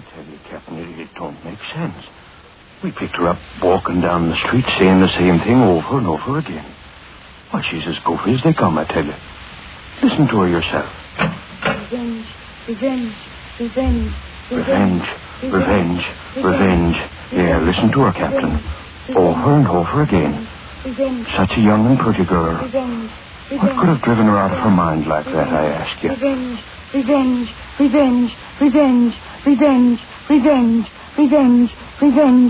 tell you, Captain, it don't make sense. We picked her up walking down the street saying the same thing over and over again. Well, she's as goofy as they come, I tell you. Listen to her yourself. Revenge, revenge, revenge, revenge, revenge, revenge. Yeah, listen to her, Captain. Over and over again. Such a young and pretty girl. What could have driven her out of her mind like that, I ask you? Revenge, revenge, revenge, revenge, revenge, revenge, revenge, revenge.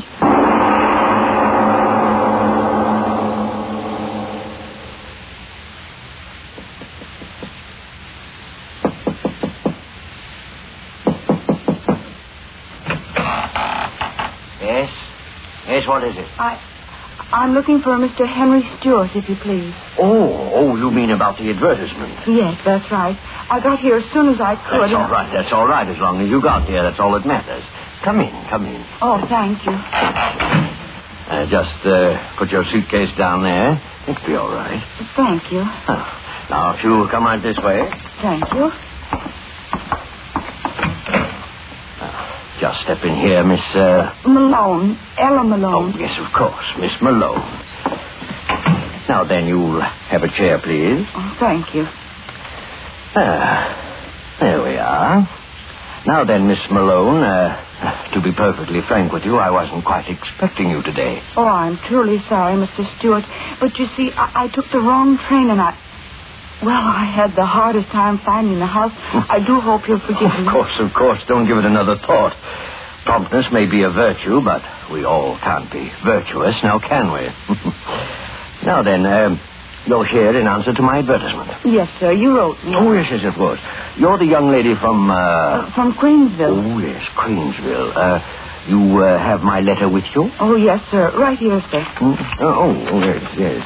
Yes, what is it? I'm looking for Mr. Henry Stewart, if you please. Oh, you mean about the advertisement? Yes, that's right. I got here as soon as I could. That's all right. As long as you got here, that's all that matters. Come in. Oh, thank you. Just put your suitcase down there. It'll be all right. Thank you. Now, if you'll come right this way. Thank you. Just step in here, Miss... Malone. Ella Malone. Oh, yes, of course. Miss Malone. Now, then, you'll have a chair, please. Oh, thank you. There we are. Now, then, Miss Malone, to be perfectly frank with you, I wasn't quite expecting you today. Oh, I'm truly sorry, Mr. Stewart. But, you see, I took the wrong train and I had the hardest time finding the house. I do hope you'll forgive me. Of course. Don't give it another thought. Promptness may be a virtue, but we all can't be virtuous, now can we? Now then, you're here in answer to my advertisement. Yes, sir. You wrote me. Oh, yes, of course. You're the young lady from... From Queensville. Oh, yes, Queensville. You have my letter with you? Oh, yes, sir. Right here, sir. Yes.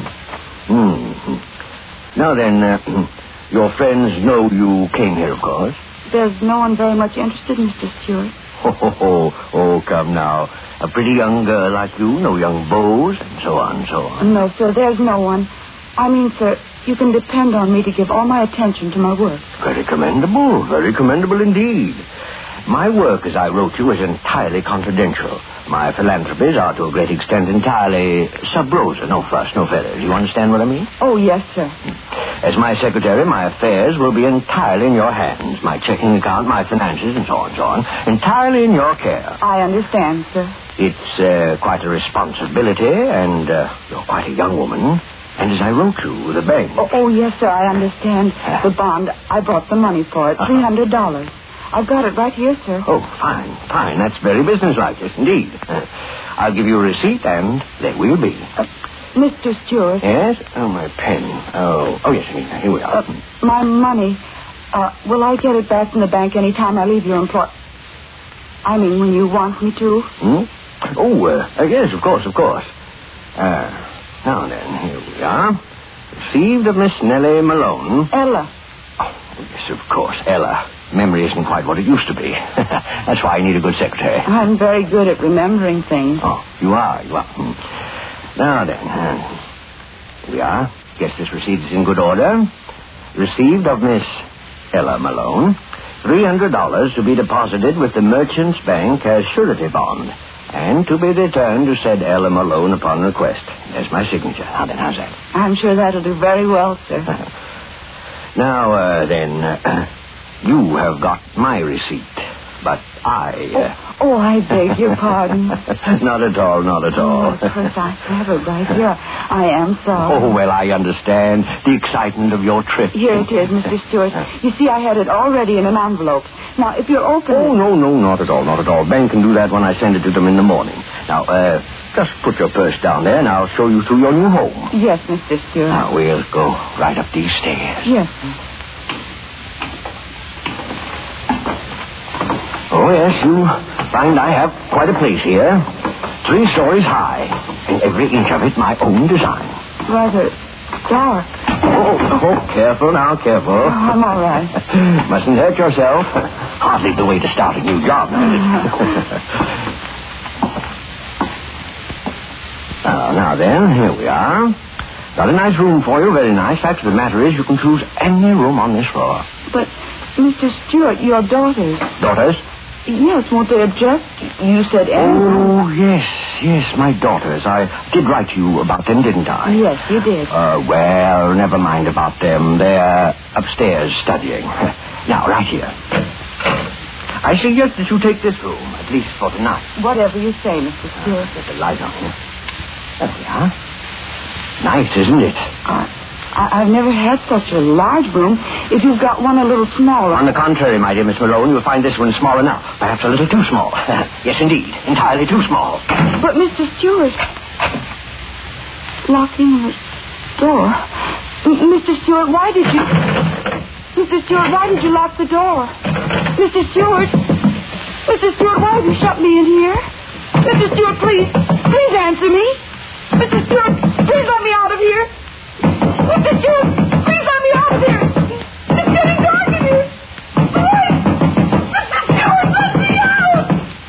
Now then, your friends know you came here, of course. There's no one very much interested, Mr. Stewart. Oh, come now. A pretty young girl like you, no young beaux, and so on. No, sir, there's no one. I mean, sir, you can depend on me to give all my attention to my work. Very commendable indeed. My work, as I wrote you, is entirely confidential. My philanthropies are, to a great extent, entirely sub rosa. No fuss, no feathers. You understand what I mean? Oh, yes, sir. As my secretary, my affairs will be entirely in your hands. My checking account, my finances, and so on. Entirely in your care. I understand, sir. It's quite a responsibility, and you're quite a young woman. And as I wrote you, the bank... Oh, yes, sir, I understand. The bond, I brought the money for it, $300. I've got it right here, sir. Oh, fine. That's very businesslike, yes, indeed. I'll give you a receipt, and there we'll be. Mr. Stewart. Yes? Oh, my pen. Oh, yes, here we are. My money. Will I get it back from the bank any time I leave your employ... I mean, when you want me to? Oh, yes, of course. Now then, here we are. Received of Miss Nellie Malone. Ella. Oh, yes, of course, Ella. Memory isn't quite what it used to be. That's why I need a good secretary. I'm very good at remembering things. Oh, you are. Now then, here we are. Guess this receipt is in good order. Received of Miss Ella Malone. $300 to be deposited with the Merchants Bank as surety bond, and to be returned to said Ella Malone upon request. There's my signature. Now then, how's that? I'm sure that'll do very well, sir. Now, then... You have got my receipt, but I... I beg your pardon. Not at all. Of course, I have it right here. I am sorry. Oh, well, I understand the excitement of your trip. Here it is, Mr. Stewart. You see, I had it already in an envelope. Now, if you're open... Oh, no, not at all. Ben can do that when I send it to them in the morning. Now, just put your purse down there, and I'll show you through your new home. Yes, Mr. Stewart. Now, we'll go right up these stairs. Yes, sir. Oh, yes, you find I have quite a place here. 3 stories high, and every inch of it my own design. Rather dark. Oh, careful now. Oh, I'm all right. Mustn't hurt yourself. Hardly the way to start a new job, is it? Now then, here we are. Got a nice room for you, very nice. Fact of the matter is, you can choose any room on this floor. But, Mr. Stewart, your daughters... Daughters? Yes, won't they object? You said Oh, yes, my daughters. I did write to you about them, didn't I? Yes, you did. Well, never mind about them. They're upstairs studying. Now, right here. I suggest that you take this room, at least for tonight. Whatever you say, Mr. Stewart. Get the light on here. There we are. Nice, isn't it? I've never had such a large room. If you've got one a little smaller... On the contrary, my dear Miss Malone, you'll find this one small enough. Perhaps a little too small. Yes, indeed. Entirely too small. But, Mr. Stewart... Locking the door... Mr. Stewart, why did you... Mr. Stewart, why did you lock the door? Mr. Stewart... Mr. Stewart, why have you shut me in here? Mr. Stewart, please answer me. Mr. Stewart, please let me out of here. Mr. Stewart, please let me out of here. It's getting dark in here. Please! Mr. Stewart, let me out!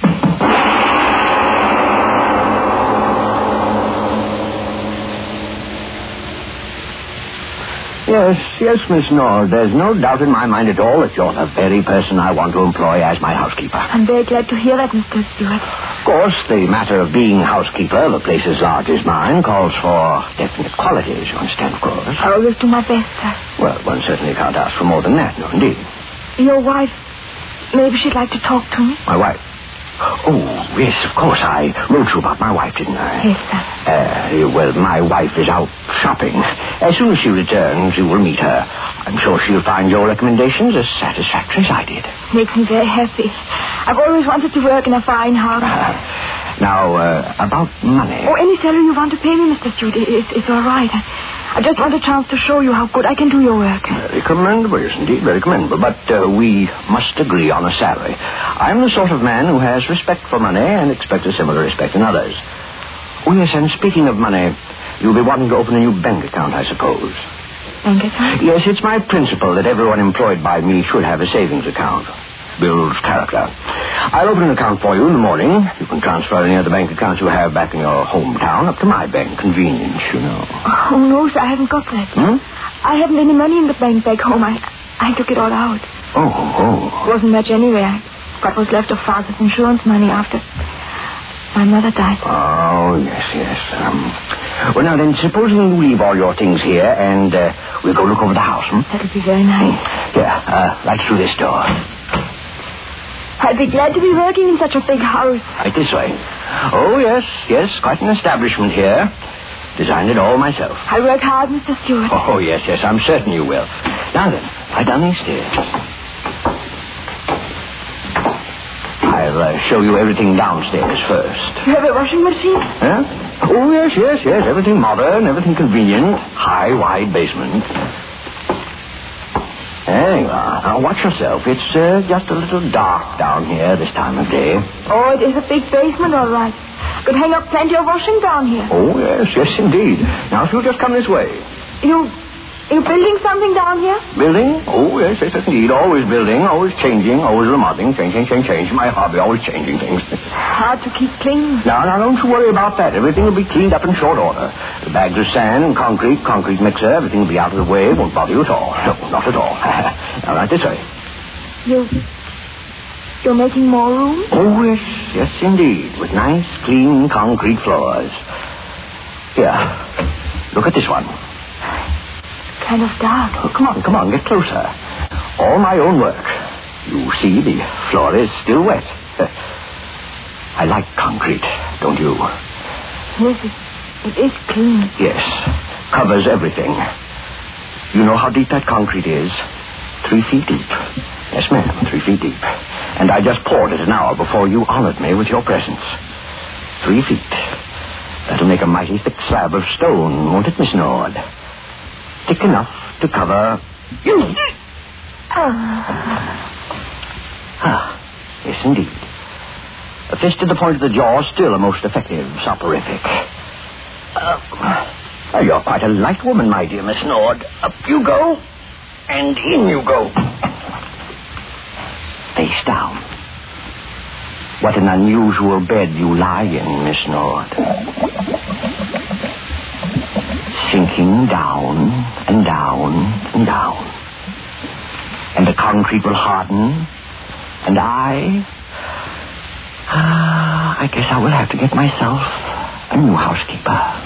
Yes, Miss Nord. There's no doubt in my mind at all that you're the very person I want to employ as my housekeeper. I'm very glad to hear that, Mr. Stewart. Of course, the matter of being housekeeper, the place as large as mine, calls for definite qualities, you understand, of course. I always do my best, sir. Well, one certainly can't ask for more than that, no, indeed. Your wife, maybe she'd like to talk to me. My wife? Oh, yes, of course. I wrote you about my wife, didn't I? Yes, sir. Well, my wife is out shopping. As soon as she returns, you will meet her. I'm sure she'll find your recommendations as satisfactory as I did. Makes me very happy. I've always wanted to work in a fine house. Now, about money. Oh, any salary you want to pay me, Mr. Stewart, it's all right. I just want a chance to show you how good I can do your work. Very commendable, yes, indeed, very commendable. But we must agree on a salary. I'm the sort of man who has respect for money and expects a similar respect in others. Oh, yes, and speaking of money, you'll be wanting to open a new bank account, I suppose. Bank account? Yes, it's my principle that everyone employed by me should have a savings account. Builds character. I'll open an account for you in the morning. You can transfer any other bank accounts you have back in your hometown up to my bank. Convenience, you know. Oh, no, sir, I haven't got that. I haven't any money in the bank back home. I took it all out. Oh. Wasn't much anyway. I got what's left of Father's insurance money after my mother died. Oh, yes. Well, now then, supposing you leave all your things here and we'll go look over the house, That'll be very nice. Here, right through this door. I'd be glad to be working in such a big house. Right this way. Oh, yes, quite an establishment here. Designed it all myself. I work hard, Mr. Stewart. Oh, yes, I'm certain you will. Now then, right down these stairs. I'll show you everything downstairs first. You have a washing machine? Huh? Oh, yes. Everything modern, everything convenient. High, wide basement. There you are. Now, watch yourself. It's just a little dark down here this time of day. Oh, it is a big basement, all right. Could hang up plenty of washing down here. Oh, yes, indeed. Now, if you'll just come this way. You building something down here? Building? Oh, yes, indeed. Always building, always changing, always remodeling. Change. My hobby, always changing things. Hard to keep clean. Now, don't you worry about that. Everything will be cleaned up in short order. The bags of sand and concrete mixer, everything will be out of the way. Won't bother you at all. No, not at all. Now, right this way. You're making more room? Oh, yes, indeed. With nice, clean concrete floors. Here, look at this one. Kind of dark. Oh, come on, get closer. All my own work. You see, the floor is still wet. I like concrete, don't you? Yes, it is clean. Yes, covers everything. You know how deep that concrete is? 3 feet deep. Yes, ma'am, 3 feet deep. And I just poured it an hour before you honored me with your presence. 3 feet. That'll make a mighty thick slab of stone, won't it, Miss Nord? Thick enough to cover you. Yes, indeed. A fist to the point of the jaw, still a most effective soporific. You're quite a light woman, my dear Miss Nord. Up you go, and in you go. Face down. What an unusual bed you lie in, Miss Nord. Sinking down and down and down. And the concrete will harden, and I I guess I will have to get myself a new housekeeper.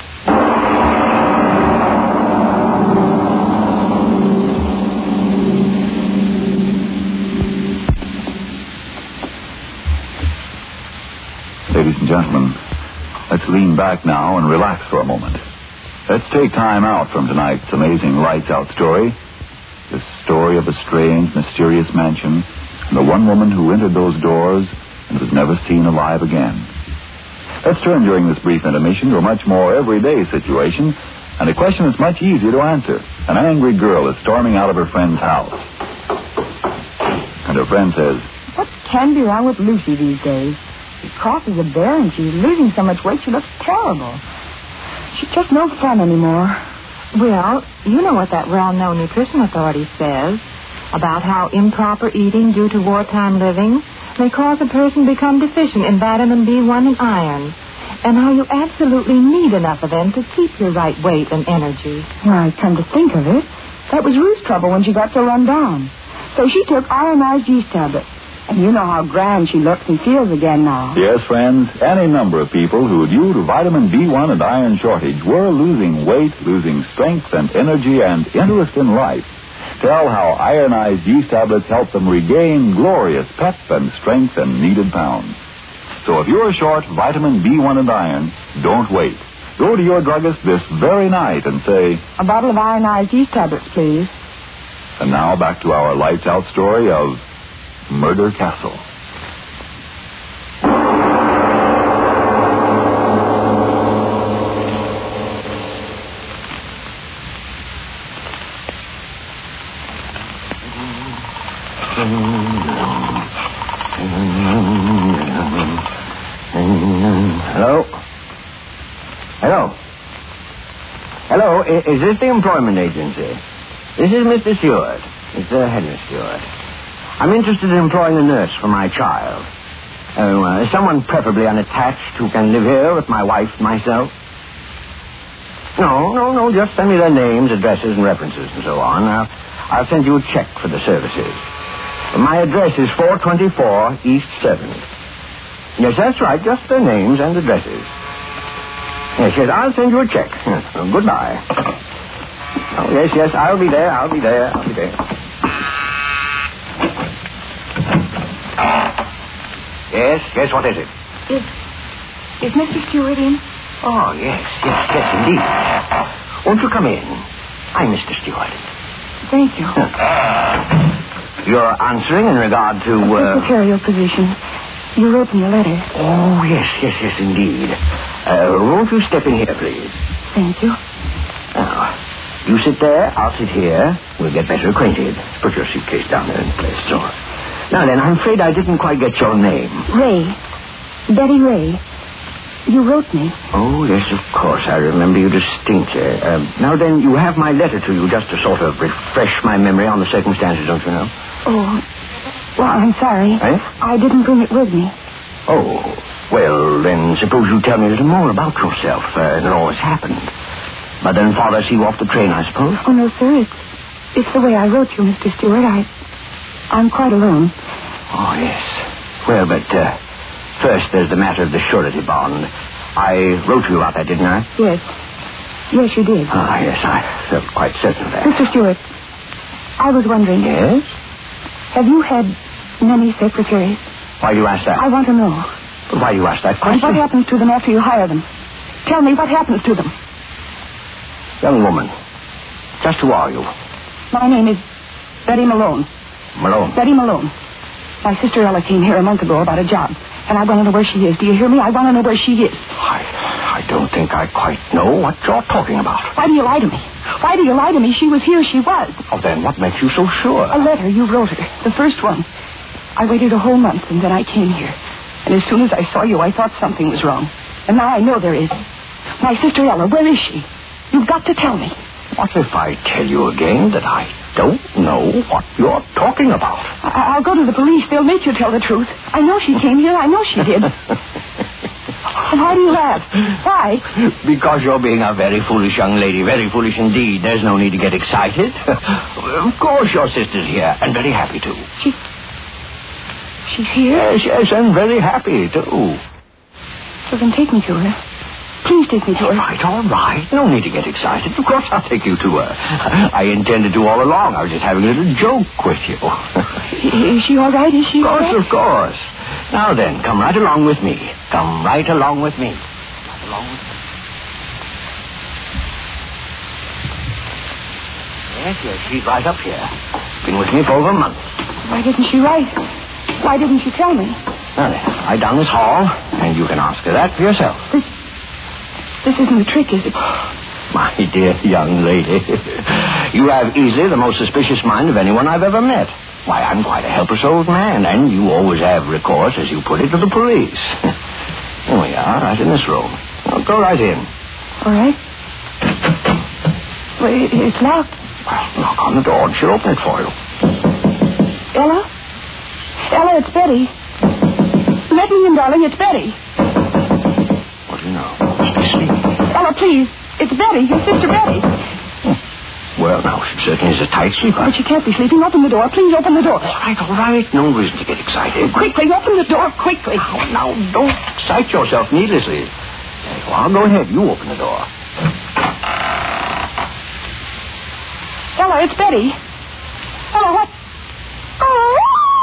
Ladies and gentlemen, let's lean back now and relax for a moment. Let's take time out from tonight's amazing Lights Out story. The story of a strange, mysterious mansion and the one woman who entered those doors and was never seen alive again. Let's turn during this brief intermission to a much more everyday situation and a question that's much easier to answer. An angry girl is storming out of her friend's house. And her friend says, What can be wrong with Lucy these days? She crosses a bear and she's losing so much weight she looks terrible. She's just no fun anymore. Well, you know what that well-known nutrition authority says about how improper eating due to wartime living may cause a person to become deficient in vitamin B1 and iron, and how you absolutely need enough of them to keep your right weight and energy. Well, come to think of it, that was Ruth's trouble when she got so run down. So she took ironized yeast tablets. And you know how grand she looks and feels again now. Yes, friends, any number of people who, due to vitamin B1 and iron shortage, were losing weight, losing strength and energy and interest in life, tell how ironized yeast tablets help them regain glorious pep and strength and needed pounds. So if you're short vitamin B1 and iron, don't wait. Go to your druggist this very night and say, A bottle of ironized yeast tablets, please. And now back to our Lights Out story of Murder Castle. Hello, is this the employment agency? This is Mr. Stewart. It's Henry Stewart. I'm interested in employing a nurse for my child. Someone preferably unattached who can live here with my wife and myself. No, just send me their names, addresses, and references and so on. I'll send you a check for the services. My address is 424 East 7th. Yes, that's right, just their names and addresses. Yes, I'll send you a check. Goodbye. Oh, yes, I'll be there. Yes, what is it? Is Mr. Stewart in? Oh, yes, indeed. Won't you come in? I'm Mr. Stewart. Thank you. You're answering in regard to, secretarial position. You wrote me a letter. Oh, yes, indeed. Won't you step in here, please? Thank you. Now, you sit there, I'll sit here. We'll get better acquainted. Put your suitcase down there in place, so. Now then, I'm afraid I didn't quite get your name. Ray. Betty Ray. You wrote me. Oh, yes, of course. I remember you distinctly. Now then, you have my letter to you just to sort of refresh my memory on the circumstances, don't you know? Oh, well, I'm sorry. Eh? I didn't bring it with me. Oh, well, then suppose you tell me a little more about yourself and all that's happened. Mother and father see you off the train, I suppose? Oh, no, sir. It's the way I wrote you, Mr. Stewart. I'm quite alone. Oh, yes. Well, but first there's the matter of the surety bond. I wrote to you about that, didn't I? Yes. Yes, you did. Ah, yes, I felt quite certain of that. Mr. Stewart, I was wondering. Yes? Have you had many secretaries? Why do you ask that? I want to know. Why do you ask that And question? what happens to them after you hire them? Tell me what happens to them. Young woman, just who are you? My name is Betty Malone. Malone. Betty Malone. My sister Ella came here a month ago about a job, and I want to know where she is. Do you hear me? I want to know where she is. I don't think I quite know what you're talking about. Why do you lie to me? Why do you lie to me? She was here. She was. Oh, then what makes you so sure? A letter you wrote her. The first one. I waited a whole month, and then I came here. And as soon as I saw you, I thought something was wrong. And now I know there is. My sister Ella, where is she? You've got to tell me. What if I tell you again that I don't know what you're talking about? I'll go to the police. They'll make you tell the truth. I know she came here. I know she did. Why do you laugh? Why? Because you're being a very foolish young lady. Very foolish indeed. There's no need to get excited. Of course your sister's here, and very happy to. She's here? Yes, and very happy, too. So then take me to her. Please take me to her. All right. No need to get excited. Of course I'll take you to her. I intended to all along. I was just having a little joke with you. Is she all right? Is she all right? Of course. Now then, come right along with me. Come right along with me. Right along with me. Yes, she's right up here. Been with me for over a month. Why didn't she write? Why didn't she tell me? Now then, right down this hall, and you can ask her that for yourself. This isn't a trick, is it? My dear young lady, you have easily the most suspicious mind of anyone I've ever met. Why, I'm quite a helpless old man, and you always have recourse, as you put it, to the police. Here we are, right in this room. Well, go right in. All right. Well, it's locked. Well, knock on the door, and she'll open it for you. Ella? Ella, it's Betty. Let me in, darling. It's Betty. What do you know? Must be sleeping. Ella, please. It's Betty, your sister Betty. Well, now, she certainly is a tight sleeper. But she can't be sleeping. Open the door. Please open the door. All right. No reason to get excited. Quickly, open the door, quickly. Now, don't excite yourself needlessly. There you are. Go ahead. You open the door. Ella, it's Betty. Ella, what? Oh!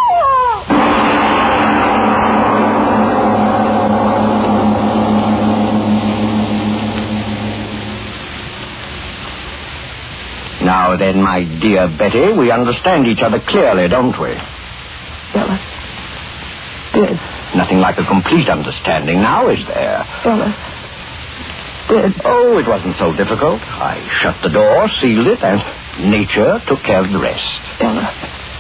Now then, my dear Betty, we understand each other clearly, don't we? Ella. Dead. Nothing like a complete understanding now, is there? Ella. Dead. Oh, it wasn't so difficult. I shut the door, sealed it, and nature took care of the rest. Ella.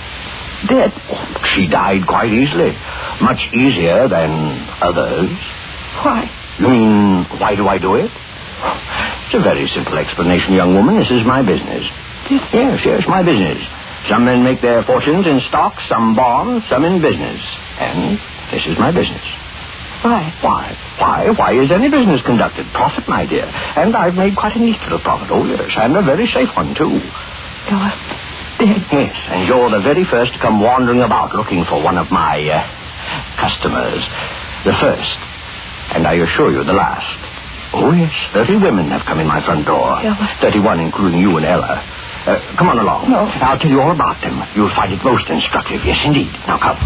Dead. She died quite easily. Much easier than others. Why? You mean, why do I do it? It's a very simple explanation, young woman. This is my business. Yes, my business. Some men make their fortunes in stocks, some bonds, some in business. And this is my business. Why? Why is any business conducted? Profit, my dear. And I've made quite a neat little profit. Oh, yes, and a very safe one, too. Ella, dead. Yes, and you're the very first to come wandering about looking for one of my customers. The first. And I assure you, the last. Oh, yes, 30 women have come in my front door. Ella. 31, including you and Ella. Come on along. No. I'll tell you all about them. You'll find it most instructive. Yes, indeed. Now, come.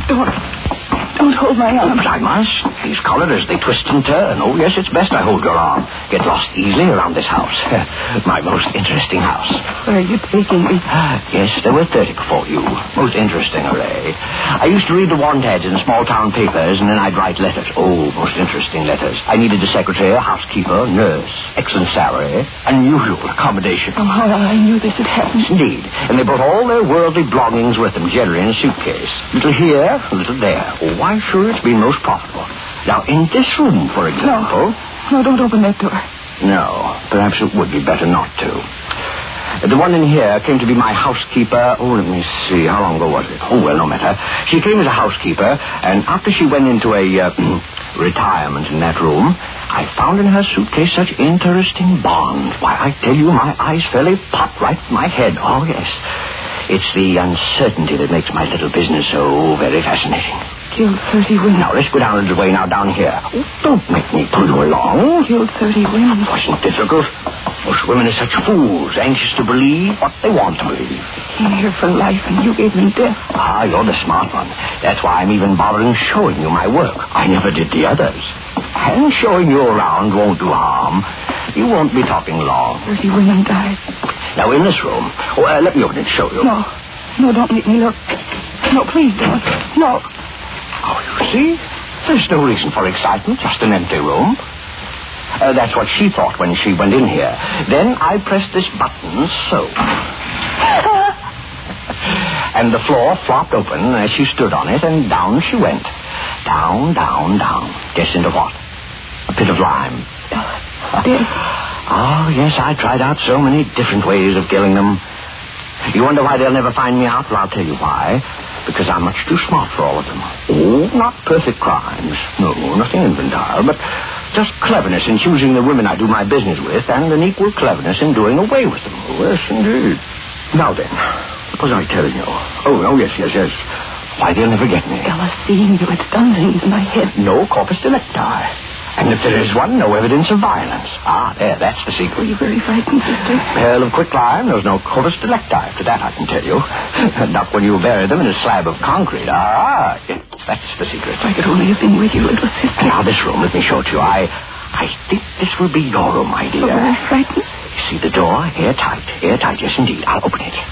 Don't hold my arm. But I must. He's collared as they twist and turn. Oh, yes, it's best I hold your arm. Get lost easily around this house. My most interesting house. Where are you taking me? Yes, there were 30 before you. Most interesting array. I used to read the want ads in small-town papers, and then I'd write letters. Oh, most interesting letters. I needed a secretary, a housekeeper, nurse, excellent salary, unusual accommodation. Oh, I knew this had happened. Indeed. And they brought all their worldly belongings with them, generally in a suitcase. Little here, a little there. Oh, why, sure, it's been most profitable. Now, in this room, for example... No, don't open that door. No, perhaps it would be better not to. The one in here came to be my housekeeper. Oh, let me see. How long ago was it? Oh, well, no matter. She came as a housekeeper, and after she went into a retirement in that room, I found in her suitcase such interesting bonds. Why, I tell you, my eyes fairly popped right in my head. Oh, yes. It's the uncertainty that makes my little business so very fascinating. Killed 30 women. Now, let's go down a little way now, down here. Oh, don't make me pull you along. Killed 30 women. It wasn't difficult. Most women are such fools, anxious to believe what they want to believe. Came here for life, and you gave them death. Ah, you're the smart one. That's why I'm even bothering showing you my work. I never did the others. And showing you around won't do harm. You won't be talking long. 30 women died. Now, in this room... Oh, let me open it and show you. No, don't make me look. No, please don't. No. Oh, you see? There's no reason for excitement, just an empty room. That's what she thought when she went in here. Then I pressed this button, so. And the floor flopped open as she stood on it, and down she went. Down, down, down. Guess into what? A pit of lime. Dead. Oh, yes, I tried out so many different ways of killing them. You wonder why they'll never find me out? Well, I'll tell you why. Because I'm much too smart for all of them. Oh, not perfect crimes. No, nothing infantile, but just cleverness in choosing the women I do my business with, and an equal cleverness in doing away with them. Oh, yes, indeed. Now then, what was I telling you? Oh, yes. Why, they'll never get me. Ella, seeing you, it's done things in my head. No corpus delicti. And if there is one, no evidence of violence. Ah, there, that's the secret. Were you very frightened, sister? Pearl of quicklime, there was no corpus delicti. To that I can tell you. Not when you bury them in a slab of concrete. Ah, yes, that's the secret. If I could only have been with you, little sister. Now, this room, let me show it to you. I think this will be your room, my dear. Oh, I'm frightened. You see the door? Airtight. Airtight, yes, indeed. I'll open it.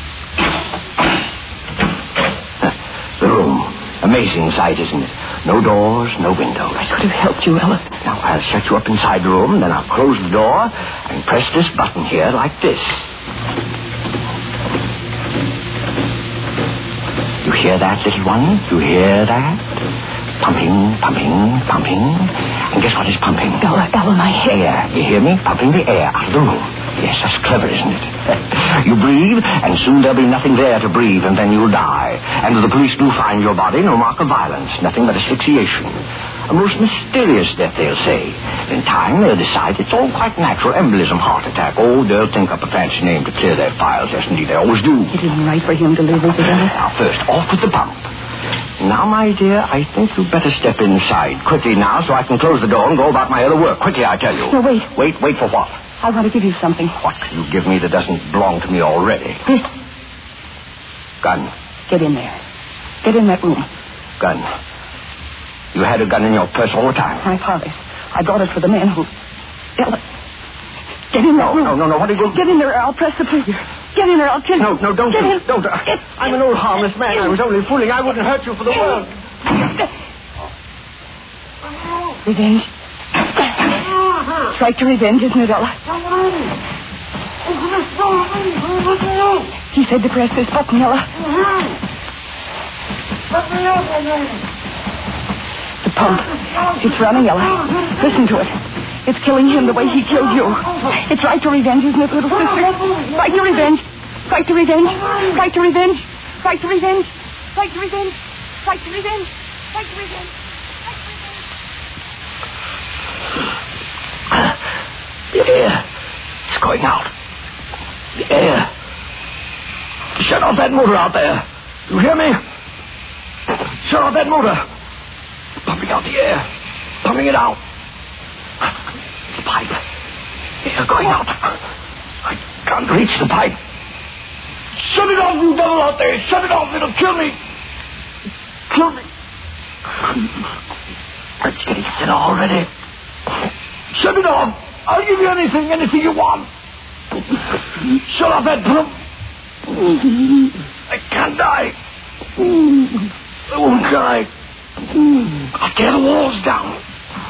The room. Amazing sight, isn't it? No doors, no windows. I could have helped you, Ella. Now, I'll shut you up inside the room, then I'll close the door and press this button here like this. You hear that, little one? You hear that? Pumping, pumping, pumping. And guess what is pumping? Ella, my head. Air. You hear me? Pumping the air out of the room. Yes, that's clever, isn't it? You breathe, and soon there'll be nothing there to breathe, and then you'll die. And if the police do find your body, no mark of violence, nothing but asphyxiation. A most mysterious death, they'll say. In time, they'll decide it's all quite natural. Embolism, heart attack. Oh, they'll think up a fancy name to clear their files. Yes, indeed, they always do. It isn't right for him to live, is it, Ella? Now, first, off with the pump. Now, my dear, I think you'd better step inside. Quickly now, so I can close the door and go about my other work. Quickly, I tell you. No, wait. Wait for what? I want to give you something. What can you give me that doesn't belong to me already? This. Gun. Get in there. Get in that room. Gun. You had a gun in your purse all the time? My father's. I brought it for the man who... Ella. Get in that room. No. What are you... Get in there or I'll press the trigger. Get in there, I'll kill you. No, don't. Get in. Don't. I'm an old harmless man. I was only fooling. I wouldn't hurt you for the world. Revenge. It's right to revenge, isn't it, Ella? He said to press this button, Ella. The pump. It's running, Ella. Listen to it. It's killing him the way he killed you. It's right to revenge, isn't it, little sister? Right to revenge. Right to revenge. Right to revenge. Right to revenge. Right to revenge. Right to revenge. Right to revenge. The air. It's going out. The air. Shut off that motor out there. You hear me? Shut off that motor. Pumping out the air. Pumping it out. The pipe. Air going out. I can't reach the pipe. Shut it off, you devil out there. Shut it off. It'll kill me. Kill me. It's getting thin already. Shut it off. I'll give you anything you want. Shut off that pump. I can't die. I won't die. I'll tear the walls down.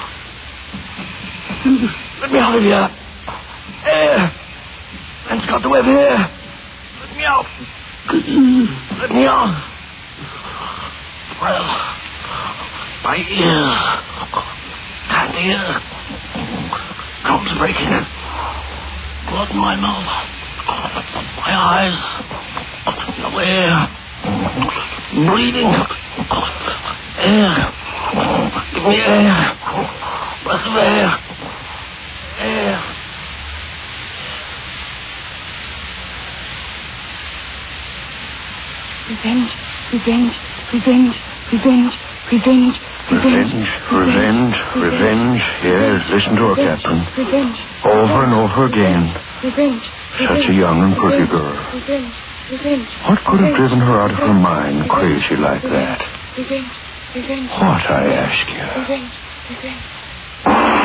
Let me out of here. Air. Man's got the web here. Let me out. Let me out. Well, my ear. Can't hear. Gums breaking. Blood in my mouth. My eyes. No air. Bleeding. Air. Give me air. Breath of air. Air. Revenge. Revenge. Revenge. Revenge. Revenge. Revenge. Yes, listen to her, Captain. Revenge. Over and over again. Revenge. Such a young and pretty girl. Revenge. Revenge. What could have driven her out of her mind crazy like that? Revenge. Revenge. What, I ask you? Revenge. Revenge.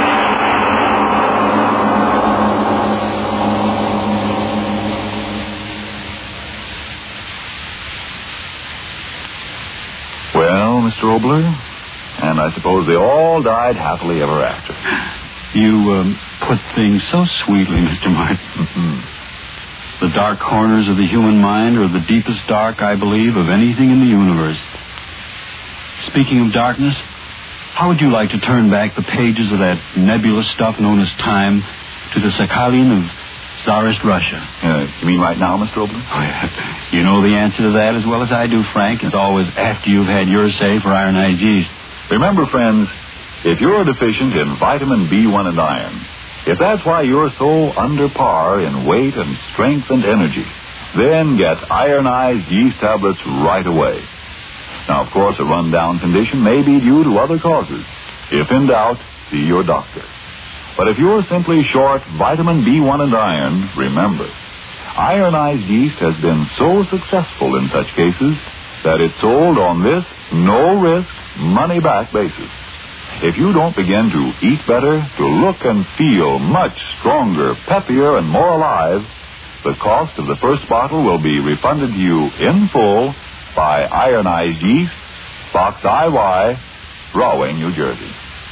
Well, Mr. Obler, and I suppose they all died happily ever after. You put things so sweetly, Mr. Martin. The dark corners of the human mind are the deepest dark, I believe, of anything in the universe. Speaking of darkness, how would you like to turn back the pages of that nebulous stuff known as time to the Sakhalin of Tsarist Russia? You mean right now, Mr. Obler? Oh, yeah. You know the answer to that as well as I do, Frank. It's always after you've had your say for ironized yeast. Remember, friends, if you're deficient in vitamin B1 and iron, if that's why you're so under par in weight and strength and energy, then get ironized yeast tablets right away. Now, of course, a run-down condition may be due to other causes. If in doubt, see your doctor. But if you're simply short vitamin B1 and iron, remember, ironized yeast has been so successful in such cases that it's sold on this no-risk, money-back basis. If you don't begin to eat better, to look and feel much stronger, peppier, and more alive, the cost of the first bottle will be refunded to you in full by Ironized Yeast, Box IY, Rahway, New Jersey.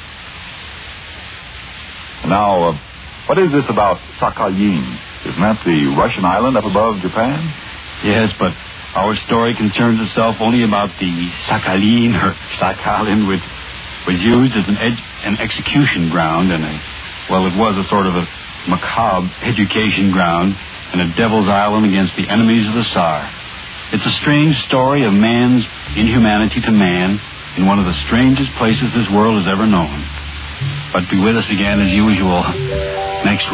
Now, what is this about Sakhalin? Isn't that the Russian island up above Japan? Yes, but our story concerns itself only about the Sakhalin, which was used as an execution ground and it was a sort of a macabre education ground and a devil's island against the enemies of the Tsar. It's a strange story of man's inhumanity to man in one of the strangest places this world has ever known. But be with us again as usual next week.